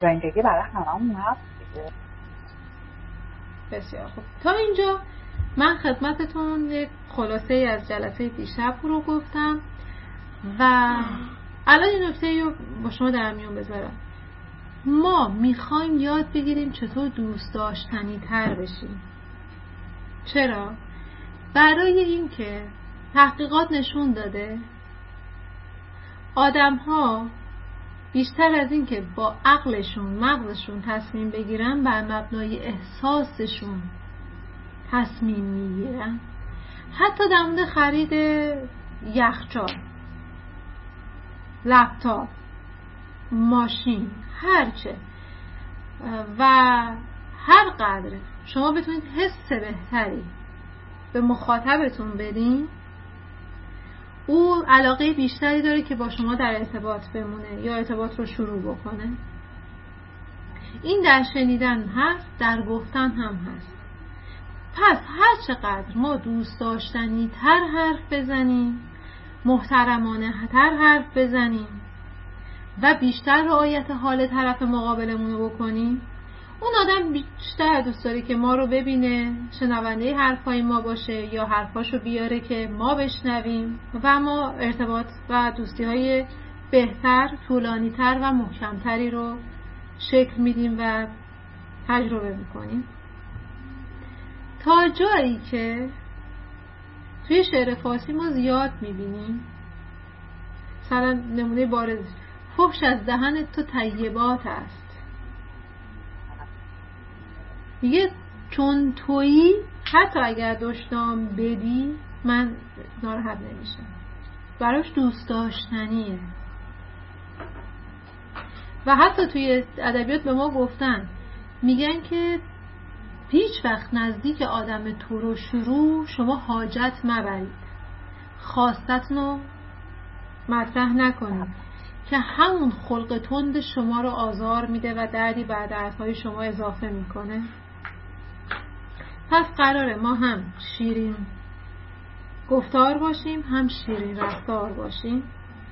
زندگی برای هممون هست دیگه. بسیار خوب. تا اینجا من خدمتتون یک خلاصه از جلسه دیشب رو گفتم و الان این نکته رو با شما در میون بذارم. ما میخوایم یاد بگیریم چطور دوست داشتنی تر بشیم. چرا؟ برای اینکه تحقیقات نشون داده آدم ها بیشتر از این که با عقلشون مغزشون تصمیم بگیرن بر مبنای احساسشون تصمیم میگیرن. حتی در مورد خرید یخچال، لپتاپ، ماشین، هرچه و هر قدر شما بتونید حس بهتری به مخاطبتون بدین، او علاقه بیشتری داره که با شما در ارتباط بمونه یا ارتباط رو شروع بکنه. این در شنیدن هست، در گفتن هم هست. پس هر چقدر ما دوست داشتنی تر حرف بزنیم، محترمانه تر حرف بزنیم و بیشتر رعایت حال طرف مقابلمون رو بکنیم، اون آدم بیشتر دوست داره که ما رو ببینه، شنونده حرفای ما باشه یا حرفاشو بیاره که ما بشنویم و ما ارتباط و دوستی‌های بهتر، طولانی‌تر و محکم‌تری رو شکل میدیم و تجربه میکنیم. تا جایی که توی شعر فارسی ما زیاد میبینیم، مثلا نمونه بارز، فحش از دهن تو طیبات است. میگه چون تویی حتی اگر دشنام بدی من ناراحت نمیشم. براش دوست داشتنیه. و حتی توی ادبیات به ما گفتن، میگن که هیچ وقت نزدیک آدم تو شروع شما حاجت مبرید، خواستتون رو مطرح نکنید که همون خلق تند شما رو آزار میده و دردی بر دردهای شما اضافه میکنه. پس قراره ما هم شیرین گفتار باشیم، هم شیرین رفتار باشیم.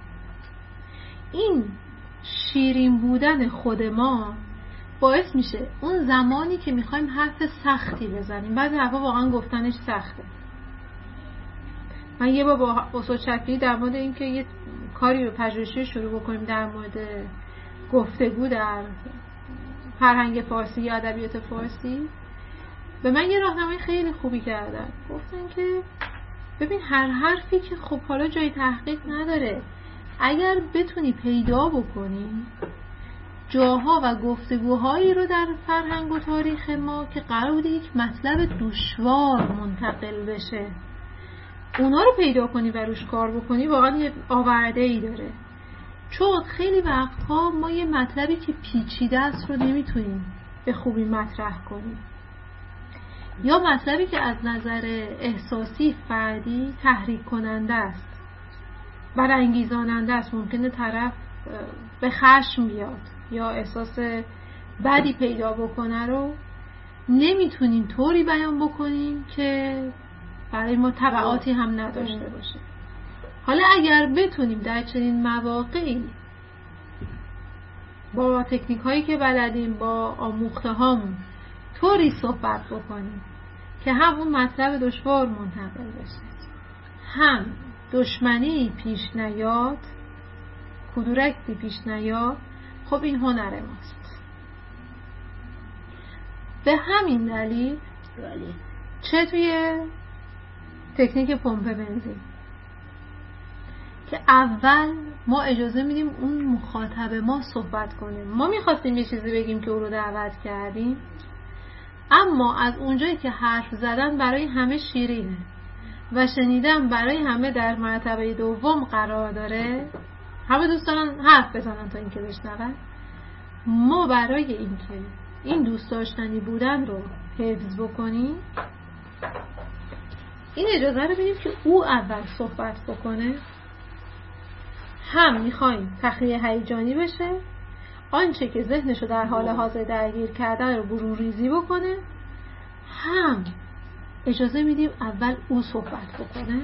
این شیرین بودن خود ما باعث میشه اون زمانی که میخوایم حرف سختی بزنیم، بعضی حرفا واقعا گفتنش سخته. من یه بار با استاد شفیعی در مورد این که یه کاری رو پژوهشی شروع بکنیم در مورد گفتگو در فرهنگ فارسی یا ادبیات فارسی، به من یه راهنمایی خیلی خوبی کردن. گفتن که ببین هر حرفی که خب حالا جای تحقیق نداره، اگر بتونی پیدا بکنی جاها و گفتگوهایی رو در فرهنگ و تاریخ ما که قرار بوده یک مطلب دشوار منتقل بشه، اونا رو پیدا کنی و روش کار بکنی، واقعا یه آورده‌ای داره. چون خیلی وقتها ما یه مطلبی که پیچیده است رو نمیتونیم به خوبی مطرح کنیم، یا مطلبی که از نظر احساسی فردی تحریک کننده است، برانگیزاننده است، ممکنه طرف به خشم بیاد یا احساس بدی پیدا بکنه، رو نمیتونیم طوری بیان بکنیم که برای ما تبعاتی هم نداشته باشه. حالا اگر بتونیم در چنین مواقعی با تکنیک هایی که بلدیم، با آموخته هامون طوری صحبت بکنیم که هم اون مطلب دشوار منتقل بشه، هم دشمنی پیش نیاد، کدورتی پیش نیاد، خب این هنر ماست. به همین دلیل چه توی تکنیک پمپ بنزین که اول ما اجازه میدیم اون مخاطب ما صحبت کنه، ما میخواستیم یه چیزی بگیم که او رو دعوت کردیم، اما از اونجایی که حرف زدن برای همه شیرینه و شنیدن برای همه در مرتبه دوم قرار داره، همه دوست دارن حرف بزنن تا اینکه بشنون، ما برای اینکه این دوست داشتنی بودن رو حفظ بکنیم این اجازه رو بدیم که او اول صحبت بکنه. هم میخوایم تخلیه هیجانی بشه، آنچه که ذهنشو در حال حاضر درگیر کردن رو برون ریزی بکنه، هم اجازه میدیم اول او صحبت بکنه.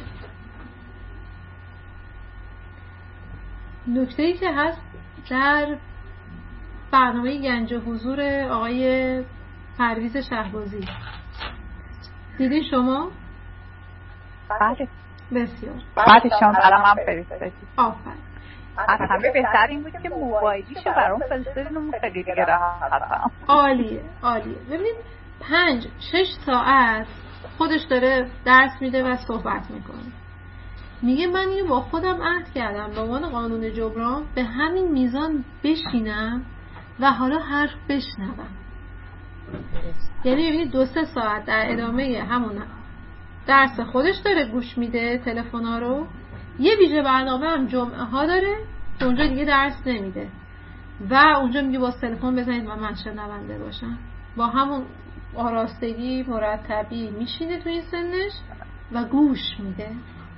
نکته‌ای که هست در برنامه گنج حضور آقای پرویز شهبازی. دیدین شما؟ بله بسیار. بعد شما برام هم فرستادید. آفرین. از همه بهتر این بود که موبایلیشو برام فرستادین، خیلی دیگه راحت هستم. عالیه عالیه. ببینید 5-6 ساعت خودش داره درس میده و صحبت میکنه. میگه من اینو با خودم عهد کردم به عنوان قانون جبران به همین میزان بشینم و حالا حرف بشنوم. یعنی ببینید 2-3 ساعت در ادامه همون درس خودش داره گوش میده تلفن‌ها رو. یه ویژه برنامه هم جمعه ها داره که اونجا دیگه درس نمیده و اونجا میگه با تلفن بزنید و من شنونده باشم. با همون آراستگی مرتبی میشینه تو این سنش و گوش میده،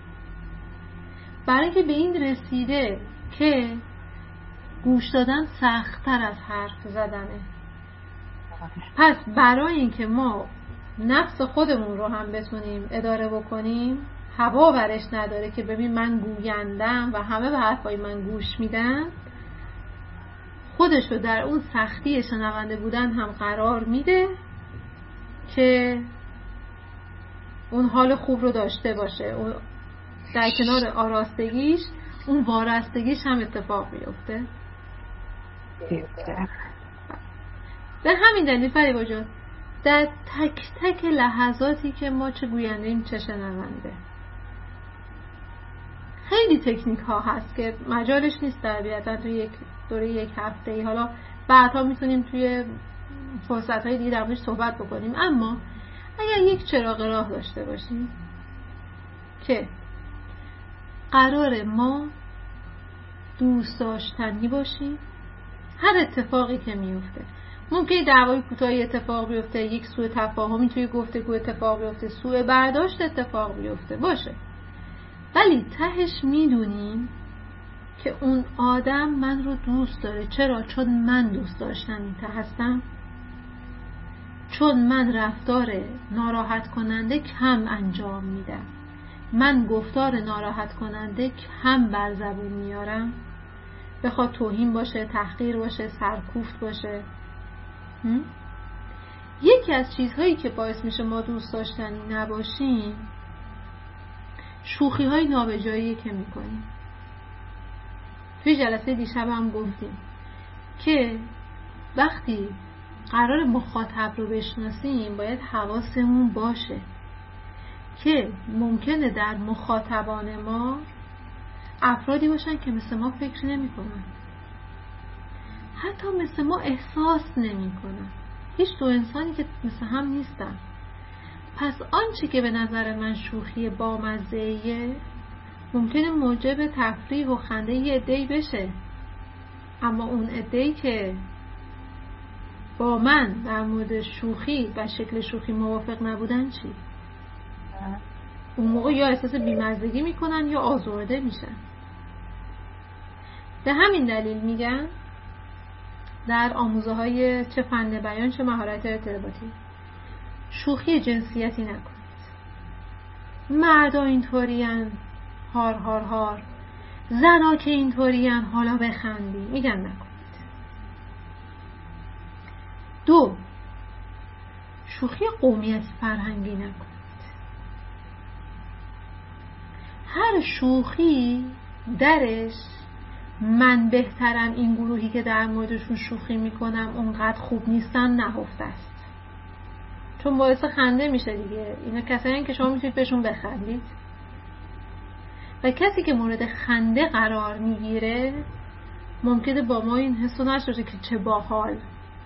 برای اینکه به این رسیده که گوش دادن سخت‌تر از حرف زدنه. پس برای اینکه ما نفس خودمون رو هم بتونیم اداره بکنیم، هوا برش نداره که ببین من گویندم و همه به حرفای من گوش میدن، خودش رو در اون سختی شنونده بودن هم قرار میده که اون حال خوب رو داشته باشه. اون در کنار آراستگیش اون وارستگیش هم اتفاق میفته. به همین دلیل فریبا جان در تک تک لحظاتی که ما چه گوینده ایم چه شنونده خیلی تکنیک ها هست که مجالش نیست طبیعتا توی یک دوره 1 هفته ای. حالا بعدها میتونیم توی فرصت های دیگه در موردش صحبت بکنیم. اما اگر یک چراغ راه داشته باشیم که قرار ما دوست داشتنی باشیم، هر اتفاقی که میفته، ممکنه دعوای کوتاهی اتفاق بیفته، یک سوء تفاهمی توی گفتگو اتفاق بیفته، سوء برداشت اتفاق بیفته باشه، ولی تهش میدونیم که اون آدم من رو دوست داره. چرا؟ چون من دوست داشتنی هستم، چون من رفتار ناراحت کننده کم انجام میدم، من گفتار ناراحت کننده کم بر زبون میارم، بخواد توهین باشه، تحقیر باشه، سرکوفت باشه. یکی از چیزهایی که باعث میشه ما دوست داشتنی نباشیم شوخی های نابجایی که میکنیم. توی جلسه دیشب هم گفتیم که وقتی قرار مخاطب رو بشناسیم باید حواسمون باشه که ممکنه در مخاطبان ما افرادی باشن که مثل ما فکر نمی کنن، حتی مثل ما احساس نمی کنن. هیچ دو انسانی که مثل هم نیستن. پس آنچه که به نظر من شوخی بامزه‌ایه ممکنه موجب تفریح و خنده یه عده‌ای بشه، اما اون عده‌ای که با من در مورد شوخی و شکل شوخی موافق نبودن چی؟ اون موقع یا احساس بیمزگی میکنن یا آزرده میشن. به همین دلیل میگن در آموزه های چه فن بیان چه مهارت ارتباطی شوخی جنسیتی نکنید. مردا اینطورین هار هار هار، زنا که اینطورین حالا بخندی، میگن نکنید. 2 شوخی قومیتی فرهنگی نکنید. هر شوخی درش من بهترم، این گروهی که در موردشون شوخی میکنم اونقدر خوب نیستن نهفته است، چون باعث خنده میشه دیگه. اینا کسایی که شما میتونید بهشون بخندید و کسی که مورد خنده قرار میگیره ممکنه با ما این حسو نشه که چه باحال.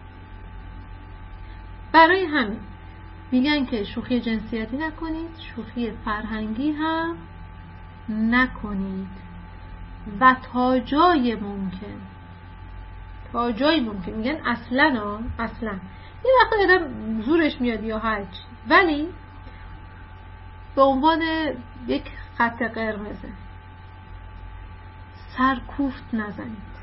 برای همین میگن که شوخی جنسیتی نکنید، شوخی فرهنگی هم نکنید و تا جای ممکن میگن اصلا یه وقت آدم زورش میاد یا هرچی، ولی به عنوان یک خط قرمزه سرکوفت نزنید،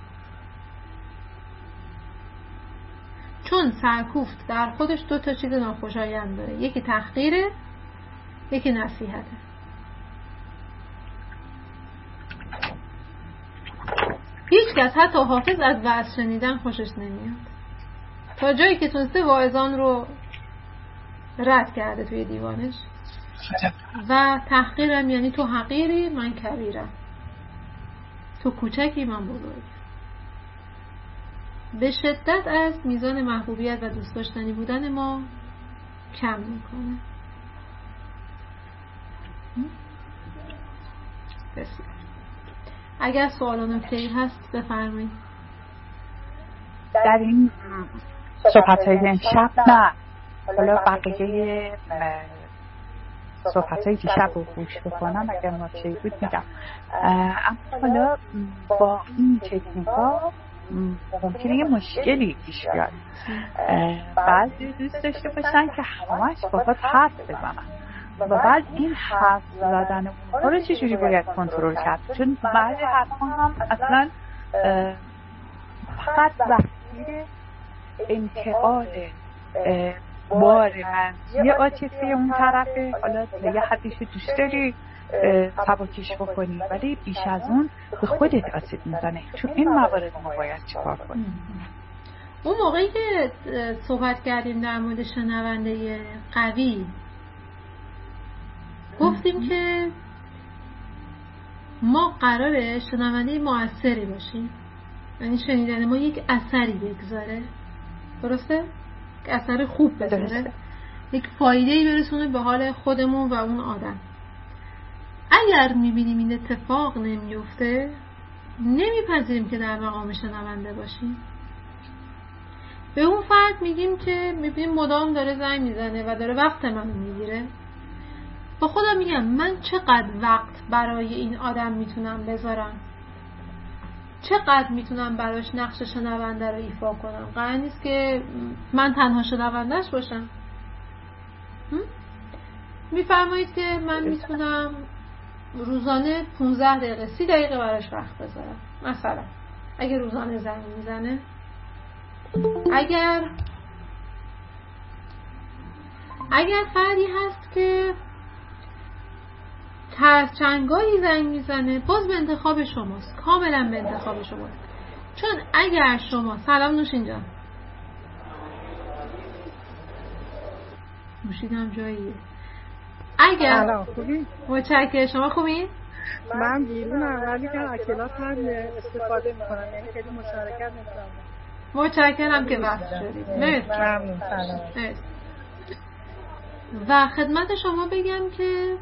چون سرکوفت در خودش 2 تا چیز ناخوشایند داره، یکی تحقیره، یکی نصیحته. هیچ کس حتی حافظ از وعظ شنیدن خوشش نمیاد، تا جایی که تونسته واعظان رو رد کرده توی دیوانش و تحقیرم یعنی تو حقیری من کبیرم، تو کوچکی من بزرگ. به شدت از میزان محبوبیت و دوست داشتنی بودن ما کم میکنه. بسیار. اگر سوال و نکته‌ای هست بفرمایید. در این صحبت‌های امشب نه، حالا بقیه صحبت‌های دیشب رو گوش بکنم اگر نکته‌ای بود میگم. اما حالا با این تکنیک‌ها ممکنه یه مشکلی پیش بیاد. بعضی دوست داشته باشن که همش باهات حرف بزنن و بعد این حرف زدن اونها رو چجوری باید کنترل کرد؟ چون بعضی حرفا هم اصلا فقط وسیله انتقال بار منفی عاطفی اون طرفه. حالا یه حدیث دوست داری سبکش بکنی ولی بیش از اون به خودت آسیب میزنه. چون این موارد ما باید چیکار کنیم؟ اون موقعی که صحبت کردیم در مورد شنونده قوی گفتیم که ما قراره شنونده مؤثری باشیم، یعنی شنیدن ما یک اثری بگذاره، درسته؟ یک اثر خوب بذاره، یک فایده‌ای برسونه به حال خودمون و اون آدم. اگر میبینیم این اتفاق نمیفته نمیپذیریم که در مقام شنونده باشیم. به اون فرد میگیم که میبینیم مدام داره زنگ میزنه و داره وقت منو میگیره، با خودم میگم من چقدر وقت برای این آدم میتونم بذارم، چقدر میتونم براش نقش شنونده رو ایفا کنم. قرار نیست که من تنها شنوندهش باشم. میفرمایید که من میتونم روزانه 15 دقیقه 30 دقیقه براش وقت بذارم. مثلا اگه روزانه زنگ میزنه، اگر فردی هست که چندگاهی زنگ میزنه، باز به انتخاب شماست، کاملا به انتخاب شماست. چون اگر شما سلام نوشین جان، نوشیدم جاییه. اگر متشکرم، شما خوبین؟ من بیرونم ولی که اکلات هم استفاده میکنم، یعنی خیلی مشارکت میکنم. متشکرم که وقت شدید. مرسی. و خدمت شما بگم که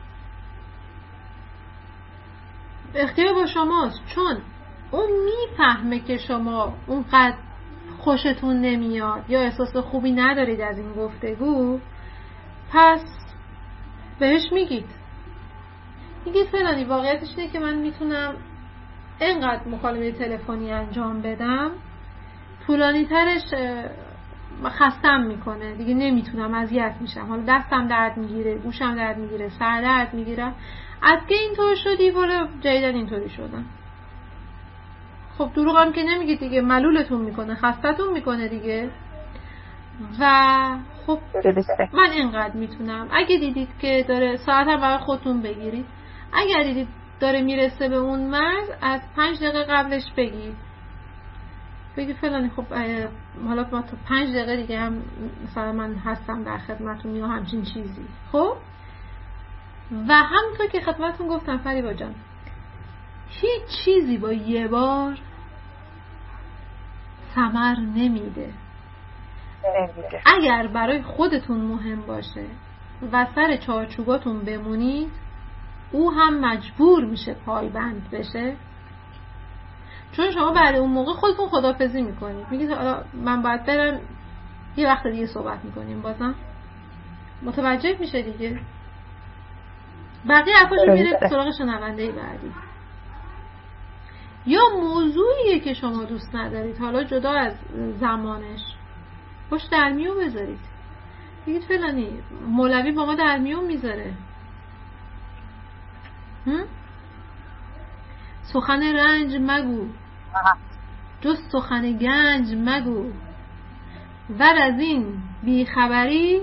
اختیار با شماست، چون اون میفهمه که شما اونقدر خوشتون نمیاد یا احساس خوبی ندارید از این گفتگو، پس بهش میگید فلانی واقعیتش اینه که من میتونم اینقدر مکالمه تلفنی انجام بدم، طولانی ترش خستم میکنه دیگه، نمیتونم، اذیت میشم، حالا دستم درد میگیره، گوشم درد میگیره، سر درد میگیرم، از که اینطور شدی والا جدیدن اینطوری شدم. خب دروغ هم که نمیگید دیگه، ملولتون میکنه، خستتون میکنه دیگه. و خب من اینقدر میتونم. اگه دیدید که داره، ساعت هم برای خودتون بگیرید، اگر دیدید داره میرسه به اون مرز، از 5 دقیقه قبلش بگی فلانی خب حالا ما تا 5 دقیقه دیگه هم مثلا من هستم در خدمتون یا همچین چیزی. خب و همونطور که خدمتون گفتم فریبا جان، هیچ چیزی با یه بار ثمر نمیده. اگر برای خودتون مهم باشه و سر چارچوباتون بمونید، او هم مجبور میشه پایبند بشه. چون شما بعد اون موقع خودتون خداحافظی میکنید، میگید حالا من باید برم، یه وقت دیگه صحبت میکنیم، بازم متوجه میشه دیگه، بقیه حرفاشو میره سراغ شنونده بعدی. یا موضوعیه که شما دوست ندارید، حالا جدا از زمانش، باش در میون بذارید، بگید فلانی مولوی با ما در میون میذاره، سخن رنج مگو جز سخن گنج مگو، ور از این بیخبری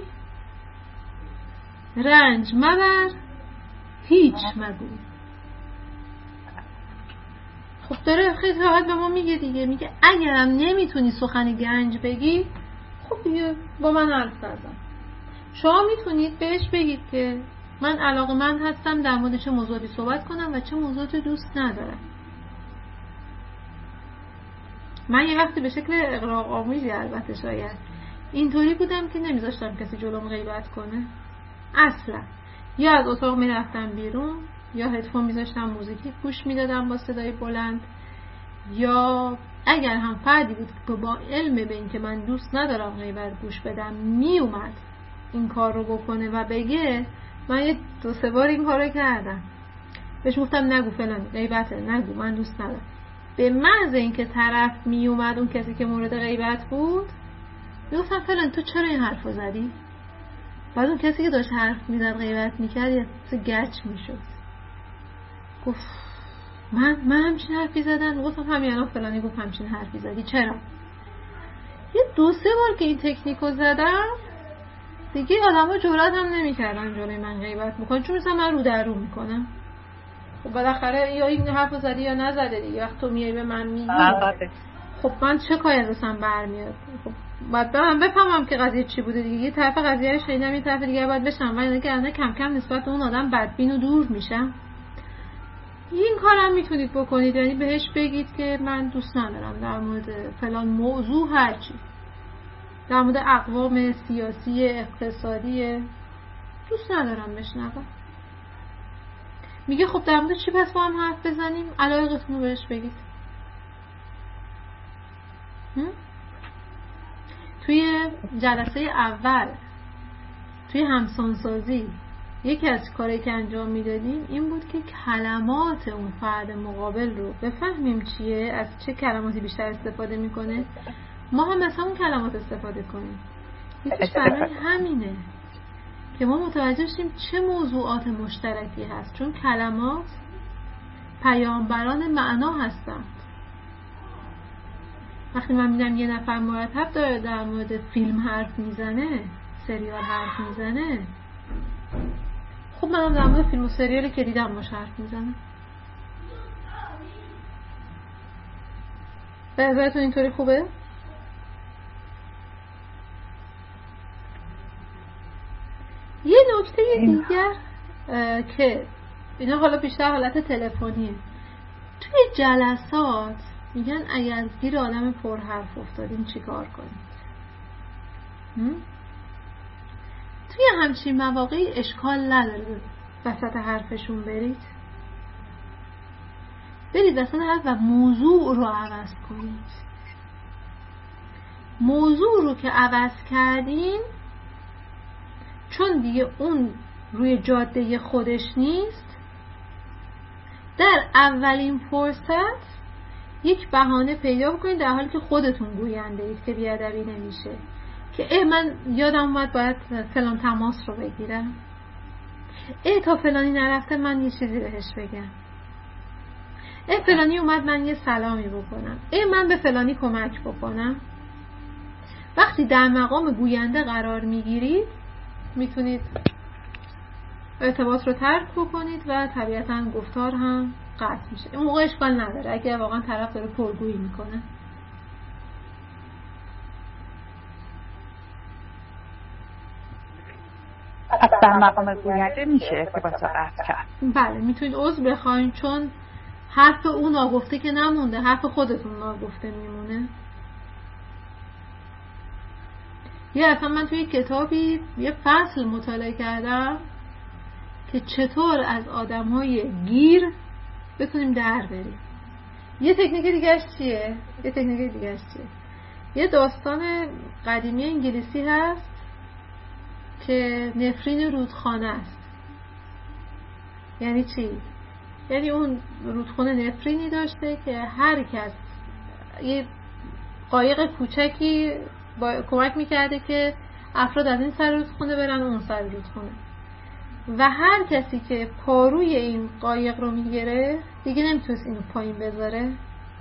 رنج مبر هیچ مگو. خب داره خیلی راحت به ما میگه دیگه، میگه اگرم نمیتونی سخن گنج بگی، خب دیگه با من حرف نزن. شما میتونید بهش بگید که من علاقه‌مند هستم در مورد چه موضوعی صحبت کنم و چه موضوعی دوست ندارم. من یه وقتی به شکل اغراق‌آمیزی البته شاید اینطوری بودم که نمیذاشتم کسی جلوم غیبت کنه اصلا. یا از اتاق میرفتم بیرون، یا هدفون میذاشتم موزیکی گوش میدادم با صدای بلند، یا اگر هم فردی بود که با علم به این که من دوست ندارم غیبت گوش بدم میومد این کار رو بکنه و بگه، من یه 2-3 بار این کار رو کردم، بهش گفتم نگو فلان غیبته، نگو من دوست ندارم. به محض اینکه طرف میومد اون کسی که مورد غیبت بود میگفتم فلان تو چرا این حرف رو زدی؟ بعد اون کسی که داشت حرف میزد غیبت میکرد یه گچ میشد، گفت من همچین حرفی زدن؟ گفتم همین الان فلانی گفت همچین حرفی زدی، چرا؟ یه 2-3 بار که این تکنیکو زدم دیگه آدم‌ها جرئت هم نمی‌کردن جلوی من غیبت بکنن، چون مثلا من رو در رو میکنم. خب بالاخره یا این حرفو زدی یا نزده دیگه، وقت تو میای به من میگی خب من چه کاری ازم برمیاد؟ خب بعد من بفهمم که قضیه چی بوده دیگه. یه طرف قضیه رو شنیدم، یه طرف دیگه باید بشم، ولی اینکه کم کم نسبت به اون آدم بدبین و دور میشم. این کارم میتونید بکنید، یعنی بهش بگید که من دوست ندارم در مورد فلان موضوع هرچی، در مورد اقوام سیاسی اقتصادی دوست ندارم بشنوم. میگه خب در مورد چی پس با هم حرف بزنیم؟ علایقتون رو بهش بگید. توی جلسه اول توی همسانسازی یکی از کارهایی که انجام میدادیم این بود که کلمات اون فرد مقابل رو بفهمیم چیه، از چه کلماتی بیشتر استفاده میکنه، ما هم مثلا اون کلمات استفاده کنیم. یکیش برای همینه که ما متوجه شیم چه موضوعات مشترکی هست، چون کلمات پیامبران معنا هستند. وقتی من میدم یه نفر مرتب داره در مورد فیلم حرف میزنه، سریال حرف میزنه، خب منم در مورد فیلم و سریالی که دیدم باش حرف میزنم. بهتون اینطوری خوبه؟ یه نکته دیگر که اینا حالا بیشتر حالت تلفنیه، توی جلسات میگن اگر گیر آدم پر حرف افتادین چی کار کنید؟ توی همچین مواقعی اشکال نداره وسط حرفشون برید وسط حرف و موضوع رو عوض کنید. موضوع رو که عوض کردین، چون دیگه اون روی جاده خودش نیست، در اولین فرصت یک بهانه پیدا بکنید در حالی که خودتون گوینده اید که بیادبی نمیشه، که من یادم اومد باید فلان تماس رو بگیرم، تا فلانی نرفته من یه چیزی بهش بگم، فلانی اومد من یه سلامی بکنم، من به فلانی کمک بکنم. وقتی در مقام گوینده قرار میگیرید میتونید ارتباط رو ترک بکنید و طبیعتاً گفتار هم قطع میشه. این موقع اشکال نداره اگه واقعا طرف داره پرگویی میکنه. در مقام گوینده میشه ارتباط رو قطع کرد. بله میتونید عذر بخواین، چون حرف اون ناگفته که نمونده، حرف خودتون ناگفته میمونه. اصلا من توی کتابی یه فصل مطالعه کردم که چطور از آدم‌های گیر بتونیم در بریم. یه تکنیک دیگه‌اش چیه؟ یه داستان قدیمی انگلیسی هست که نفرین رودخانه است. یعنی چی؟ یعنی اون رودخانه نفرینی داشته که هر کس یه قایق کوچکی کمک میکرده که افراد از این سر رودخانه برن اون سر رودخانه، و هر کسی که پاروی این قایق رو میگیره دیگه نمیتونست اینو پایین بذاره،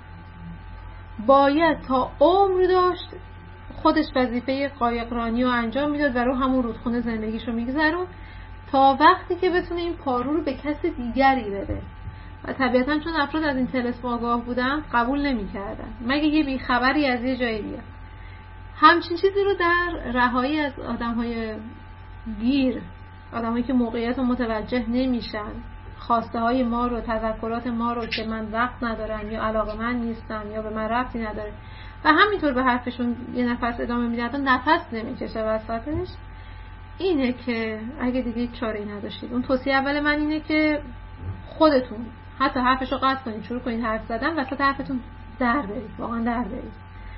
باید تا عمر داشت خودش وظیفه قایق رانی رو انجام میداد و رو همون رودخانه زندگیشو میگذرون تا وقتی که بتونه این پارو رو به کس دیگری بده. و طبیعتاً چون افراد از این طلسم آگاه بودن قبول نمی‌کردن مگه یه بیخبری از یه جایی بیاد. همچین چیزی رو در رهایی از آدم‌های گیر، آدم‌هایی که موقعیت رو متوجه نمیشن، خواسته های ما رو، تذکرات ما رو که من وقت ندارم یا علاقه من نیستم یا به من ربطی نداره و همینطور به حرفشون یه نفس ادامه میدن، نفس نمیکشه وسطش، اینه که اگه دیگه چاره‌ای نداشتید، اون توصیه اول من اینه که خودتون حتی حرفشو قطع کنید، شروع کنید حرف زدن وسط حرفتون در برید، واقعا در برید.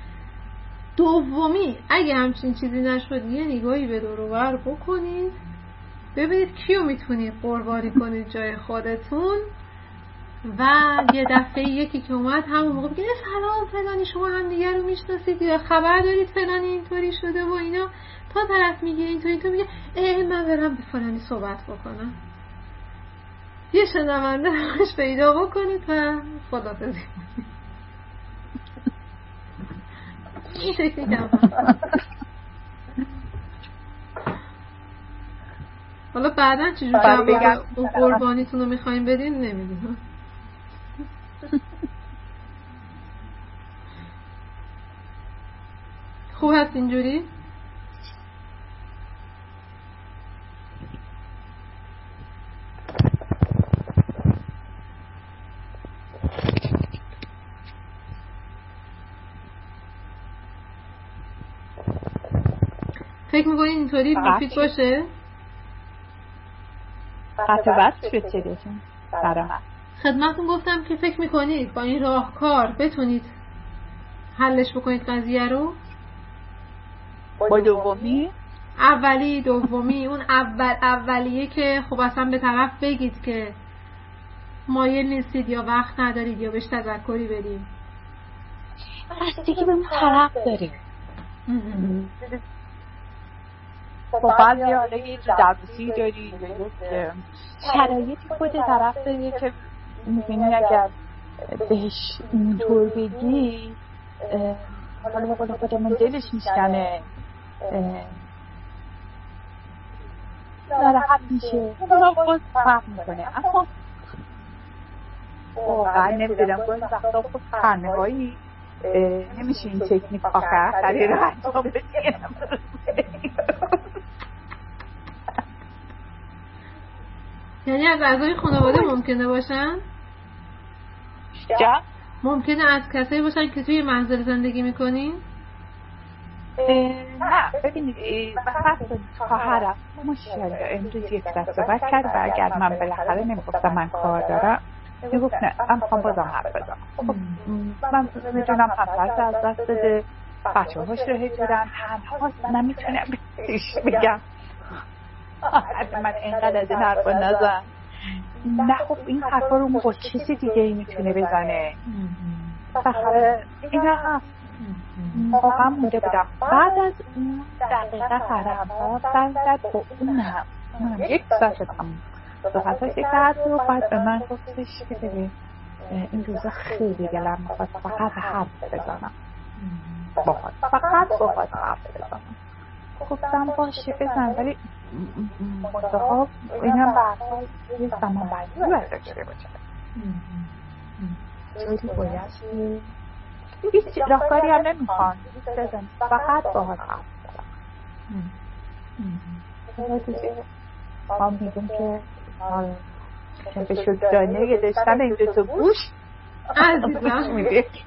دومی اگه همچین چیزی نشد یه نگاهی به دور و بر بکنید، ببینید کیو میتونید قربانی کنید جای خودتون و یه دفعه یکی که اومد همون موقع بگید سلام فلانی شما هم دیگه رو میشناسید یا خبر دارید فلانی اینطوری شده و اینا، تا طرف میگه اینطوری تو میگه من برم به فلانی صحبت بکنم، یه شنونده همش پیدا بکنید و خدافظی. این تکنیک هم حالا بعدا چجور جواب اون قربانیتون رو میخواییم بدین نمیدونم. خوب هست اینجوری؟ فکر میکنین اینطوری مفید باشه؟ قطعات شد چگهشون برای من. خدمتون گفتم که فکر میکنید با این راهکار بتونید حلش بکنید قضیه رو؟ با دومی؟ اولی دومی، اون اولیه که خب اصلا به طرف بگید که مایل نیستید یا وقت ندارید یا بهش تذکری بدید. بستگی به اون طرف داریم. با بعضی حالا یه دردوسی داری شرایطی خود طرف داری که میبینی اگر بهش اینطور بگی حالا با خودمون دلش میشکنه، ناراحت میشه، اونا باز فرق میکنه. اما واقعا نمیدونم باز وقتا خود خرمه هایی نمیشه این تکنیک آخر خری رو انجام بدیم. یعنی از اعضای خانواده ممکنه باشن؟ ممکنه از کسایی باشن که توی منزل زندگی میکنین؟ نه ببینید وقت خواهرم ماشاءالله امروز یک دست صحبت کرد و اگر من بالاخره نمیگفتم من کار دارم میگفت نه من میخوام بازم حرف بزنم. من میدونم همسرش از دست داده، بچه هاش راهی دارن، تنهاست، من میتونم بهش بگم من اینقدر از این حرفا نزن. نه خب این حرفا رو با کسی دیگه ای میتونه بزنه. بخره اینا هست واقعا مونده بودم. بعد از اون دقیقه خرم ها سر با اونم یک ساعت هم صحبتاش کرد و بعد به من گفتش که ببین این روزا خیلی دلم میخواد فقط حرف بزنم فقط باهات حرف بزنم. گفتم باشه بزن، ولی منتها اینم برها یه زمان بردی باید داشته باشه. جوری باید هیچ راهکاری هم نمیخوان بزن، فقط باهات حرف بزنم. ما میگم که به شدانه داشتن این دو تا گوش عزیزم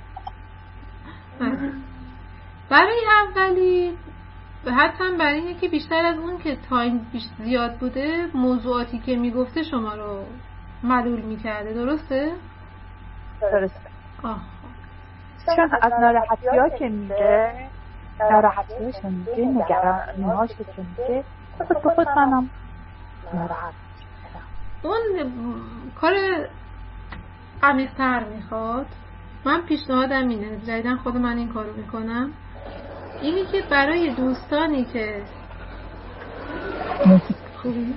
برای اولی حتما برای اینه که بیشتر از اون که تایم زیاد بوده موضوعاتی که میگفته شما رو ملول میکرده. درسته؟ درسته. چون از ناراحتی ها که میگه، ناراحتی هاش میگه، نگرانی هاش که میگه خود منم ناراحت. اون کار عمیق‌تر میخواد. من پیشنهادم اینه، جدیدن خود من این کارو میکنم، اینی که برای دوستانی که خوبی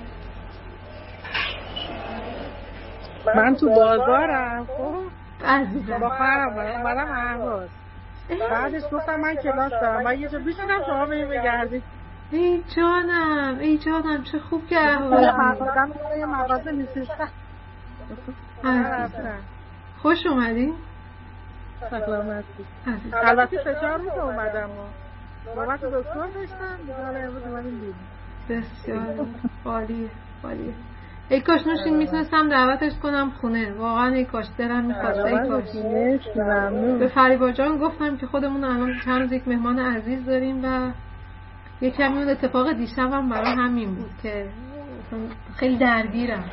من تو بازارم خب عزیزم با خواهرم اومدم اهواز، بعدش گفتم من کلاس دارم و یه جا بیشترم شما بگردید. ای جانم چه خوب که اهواز مغازم یه مغازه نیستش خوش اومدی؟ سلامتی. البته 3-4 روز اومدم بابت دکتر داشتم دیگه، حالا امروز اومدیم بیرون. بسیار عالیه. ای کاش نوشین میتونستم دعوتش کنم خونه، واقعا ای کاش دلم میخواست. ای کاش. به فریبا جان گفتم که خودمون الان چند روز یک مهمان عزیز داریم و یک کمی اون اتفاق دیشبم برای همین بود که خیلی درگیرم.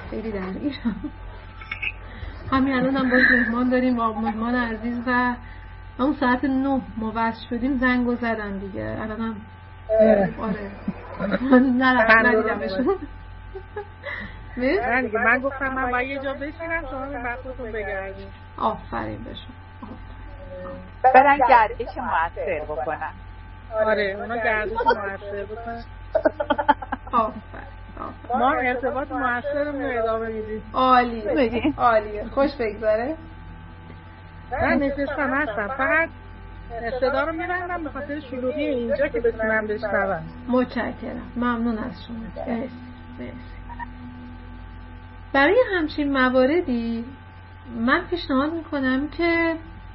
همین الان هم باز مهمان داریم با مهمان عزیز و اون ساعت 9 ما وصل شدیم زنگو زدن دیگه. الان هم آره ندیدمشون. نه دیگه من گفتم من باید یه جا بشینم شما به وقتتون بگردیم. آفرین بشون. برن گردش موثر بکنن. آره اونا گردش موثر بکنن. آفرین. ما ارتباط موثرمون رو ادامه میدیم. عالیه. خوش بگذره. من نشستم هستم، فقط صدا رو میبندم به خاطر شلوغی اینجا که بتونم بشنوم. متشکرم. ممنون از شما. مرسی. برای همچین مواردی من پیشنهاد میکنم که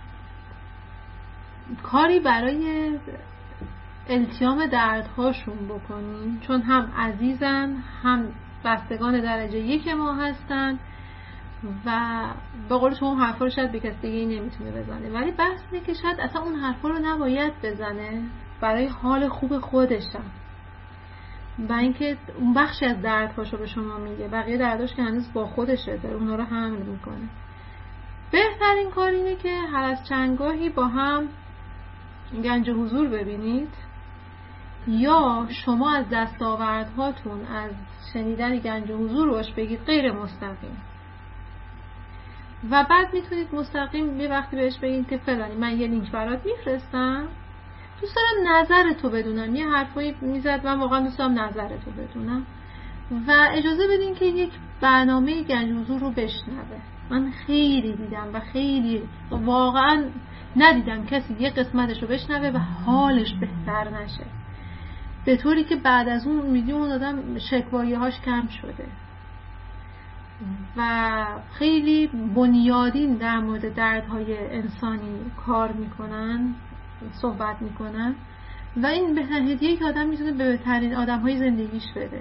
کاری برای التیام دردهاشون بکنیم، چون هم عزیزن هم بستگان درجه 1 ما هستن و به قول شما حرفا رو شاید به کسی دیگه نمیتونه بزنه، ولی بحث اینه که شاید اصلا اون حرفا رو نباید بزنه برای حال خوب خودشم و اینکه اون بخشی از دردهاشو به شما میگه، بقیه درداش که هنوز با خودشه داره اونا رو حمل میکنه. بهترین کار اینه که هر از چندگاهی با هم گنج حضور ببینید یا شما از دستاوردهاتون از شنیدن گنج حضور روش بگید غیر مستقیم و بعد میتونید مستقیم یه وقتی بهش بگید که فلانی من یه لینک برات میفرستم، دوست دارم نظرتو بدونم، یه حرفایی میزد و واقعا دوست دارم نظرتو بدونم و اجازه بدین که یک برنامه گنج حضور رو بشنوه. من خیلی دیدم و خیلی واقعا ندیدم کسی یه قسمتش رو بشنوه و حالش بهتر نشه، به طوری که بعد از اون میدیم اون آدم شکوایی‌هاش کم شده و خیلی بنیادین در مورد دردهای انسانی کار میکنن، صحبت میکنن و این بهترین هدیه‌ای که آدم میتونه به بهترین آدم‌های زندگیش بده.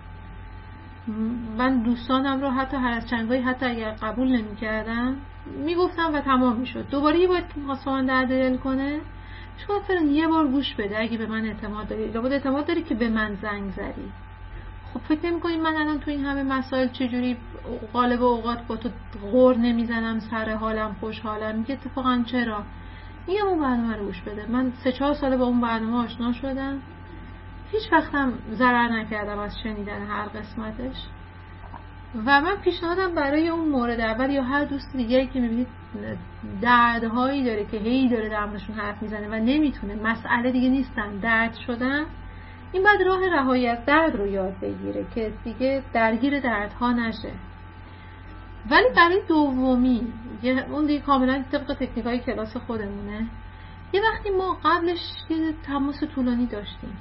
من دوستانم رو حتی هر از چندگاهی حتی اگر قبول نمی‌کردم میگفتم و تمام میشد. دوباره یه بار که می‌خواست من درد دل کنه شما فعلا یه بار گوش بده، اگه به من اعتماد داری، لابد اعتماد داری که به من زنگ زدی. خب فکر نمی‌کنی من الان تو این همه مسائل چجوری غالب اوقات با تو غر نمیزنم سر حالم خوشحالم؟ میگه اتفاقا چرا؟ میگم اون برنامه رو گوش بده. من 3-4 ساله با اون برنامه آشنا شدم، هیچ وقتم ضرر نکردم از شنیدن هر قسمتش و من پیشنهادم برای اون مورد اول یا هر دوست دیگه‌ای که میبینید دردهایی داره که هی داره در موردشون حرف میزنه و نمیتونه، مسئله دیگه نیستن، درد شدن، این بعد راه رهایی از درد رو یاد بگیره که دیگه درگیر دردها نشه. ولی برای دومی اون دیگه کاملا طبق تکنیکای کلاس خودمونه، یه وقتی ما قبلش یه تماس طولانی داشتیم،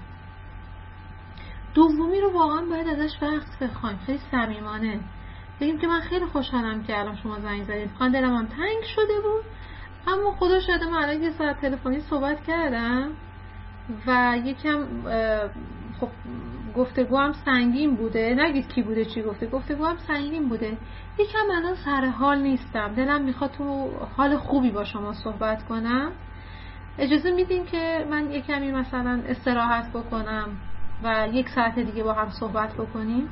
دومی رو واقعا باید ازش وقت بخوایم، خیلی صمیمانه بگیم که من خیلی خوشحالم که الان شما زنگ زدید، خواهد دلم هم تنگ شده بود اما خدا شاید من الان یه ساعت تلفنی صحبت کردم و یکم خب گفتگو هم سنگین بوده، نگید کی بوده چی گفته، گفتگو هم سنگین بوده، یکم الان سر حال نیستم، دلم میخواد تو حال خوبی با شما صحبت کنم، اجازه میدین که من یکمی مثلا استراحت بکنم و 1 ساعت دیگه با هم صحبت بکنیم؟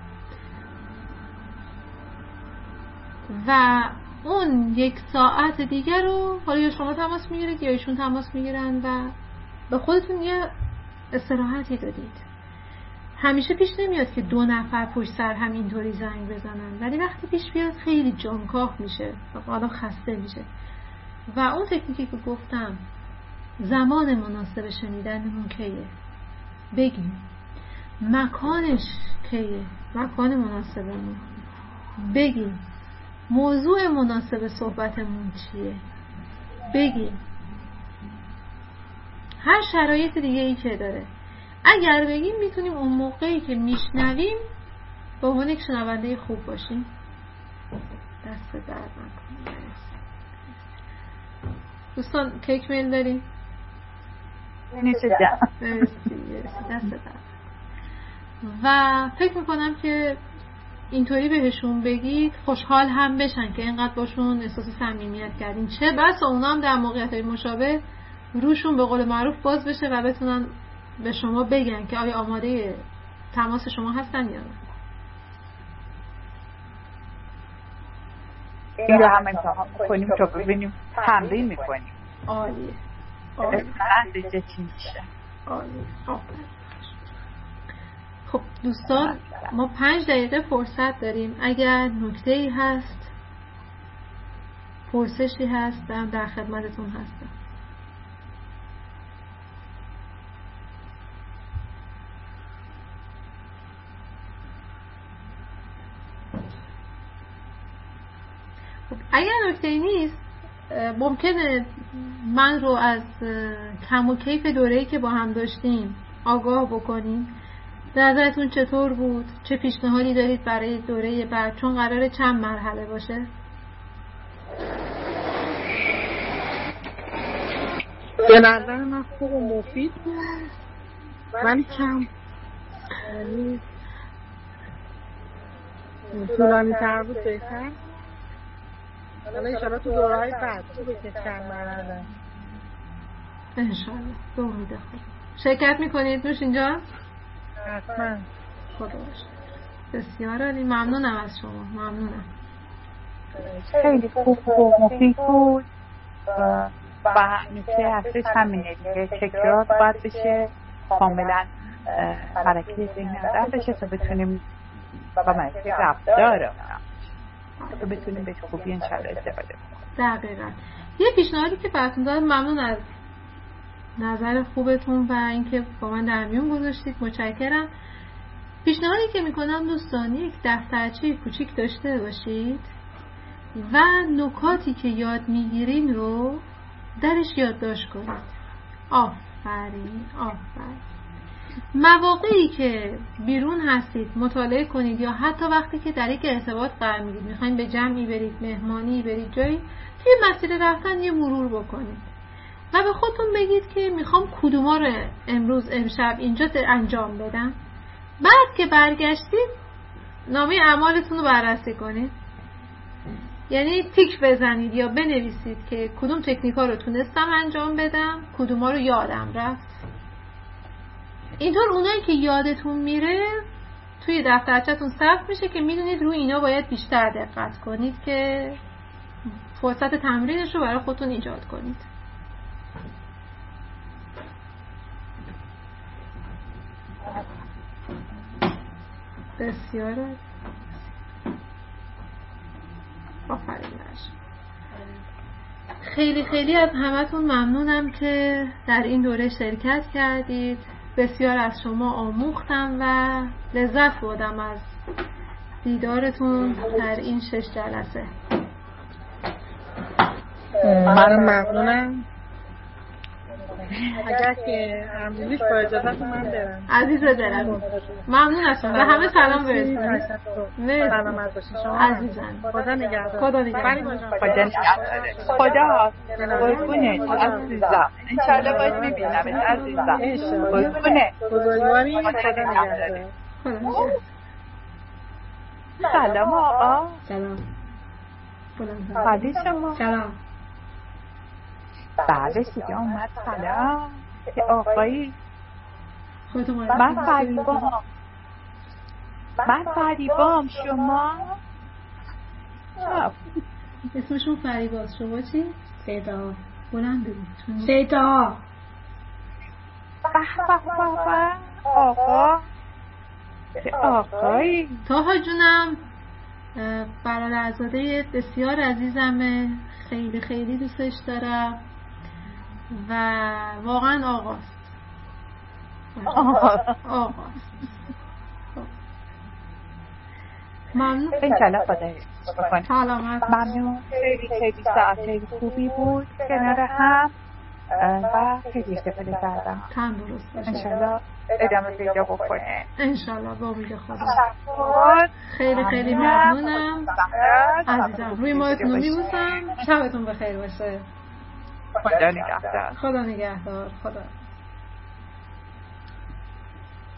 و اون 1 ساعت دیگه رو حالا یا شما تماس میگیرید یا ایشون تماس میگیرن و به خودتون یه استراحتی دادید. همیشه پیش نمیاد که 2 نفر پشت سر هم اینطوری زنگ بزنن، ولی وقتی پیش بیاد خیلی جانکاه میشه و آدم خسته میشه و اون تکنیکی که گفتم زمان مناسب شنیدنمون کیه، بگیم مکانش کیه، مکان مناسبمون، بگیم موضوع مناسب صحبتمون چیه، بگیم هر شرایط دیگه ای که داره. اگر بگیم میتونیم اون موقعی که میشنویم به عنوان یک شنونده خوب باشیم. دست درد نکنه. دوستان کیک میل داریم؟ نیست دست درد. و فکر میکنم که اینطوری بهشون بگید خوشحال هم بشن که اینقدر باشون احساس صمیمیت کردین، چه بس اونا هم در موقعیت‌های مشابه روشون به قول معروف باز بشه و بتونن به شما بگن که آیا آماده تماس شما هستن یا نه. این رو هم امتحان میکنیم تا ببینیم، تمرین میکنیم. عالیه. نتیجه چی میشه. عالیه. خب دوستان ما 5 دقیقه فرصت داریم. اگر نکته‌ای هست، پرسشی هست، در خدمتتون هستم. خب اگر نکته‌ای نیست ممکنه من رو از کم و کیف دوره‌ای که با هم داشتیم آگاه بکنیم. نظرتون چطور بود؟ چه پیشنهادی دارید برای دوره بعد؟ چون قراره چند مرحله باشه؟ به نظر من خوب و مفید بود، ولی کم یعنی طولانی تر بود بهتر. حالا انشاءالله تو دوره‌های بعد خوبه که چند مرحله. انشاءالله. به امید خدا. شرکت میکنید نوشین جان؟ حتما. خدا باشه. بسیار عالی. ممنونم از شما. ممنونم. خیلی خوب و مفید بود و نکته اصلیش همینه دیگه، تکرار باید بشه، کاملا حرکت ذهن هدف بشه تا بتونیم با مسیر رفتار تا بتونیم به خوبی انشاءالله استفاده کنیم. دقیقاً. یه پیشنهادی که براتون دادم، ممنون از نظر خوبتون و اینکه با من در میون گذاشتید، متشکرم. پیشنهادی که میکنم دوستان یک دفترچه کوچیک داشته باشید و نکاتی که یاد میگیرین رو درش یادداشت کنید. آفرین. مواقعی که بیرون هستید مطالعه کنید یا حتی وقتی که در یک ارتباط قرار میگیرید، میخواین به جمعی برید، مهمانی برید، جایی توی مسیر رفتن یه مرور بکنید و به خودتون بگید که میخوام کدوما رو امشب اینجا انجام بدم. بعد که برگشتید نامه اعمالتون رو بررسی کنید، یعنی تیک بزنید یا بنویسید که کدوم تکنیکا رو تونستم انجام بدم، کدوما رو یادم رفت. اینطور اونایی که یادتون میره توی دفترچه‌تون ثبت میشه که میدونید روی اینا باید بیشتر دقت کنید که فرصت تمرینش رو برای خودتون ایجاد کنید. بسیار آفرین. خیلی از همتون ممنونم که در این دوره شرکت کردید. بسیار از شما آموختم و لذت بردم از دیدارتون در این 6 جلسه. من ممنونم. اگر که همینیش با اجازهتون من برم. عزیز دلم ممنون هستم و همه سلام برسونید. سلامت باشید شما عزیزم. خدا نگهدار. خدا نگهدار. خدا قربونت عزیزم. انشالله باید میبینم عزیزم. قربونت بزرگواری. خدا نگهدار. سلام آقا. سلام. حالی شما؟ سلام. بله دیگه اومد. سلام. که آقایی من فریبام شما؟ اسمشون فریباست. شما چی؟ سیدا. بلند بگید. سیدا. آقا که آقایی تاها جونم برادرزاده بسیار عزیزمه، خیلی دوستش دارم و واقعا آقاست. ممنون. انشالله خدا سلامت. ممنون. خیلی ساعت خوبی بود کنار هم و خیلی استفاده کردم. تندرست باشید. انشالله ادامه پیدا بکنه. انشالله با امید خدا. خیلی خیلی ممنونم عزیزم. روی ماهتون رو میبوسم. شبتون بخیر باشه. خدا نگهدار. خدا نگهدار. خدا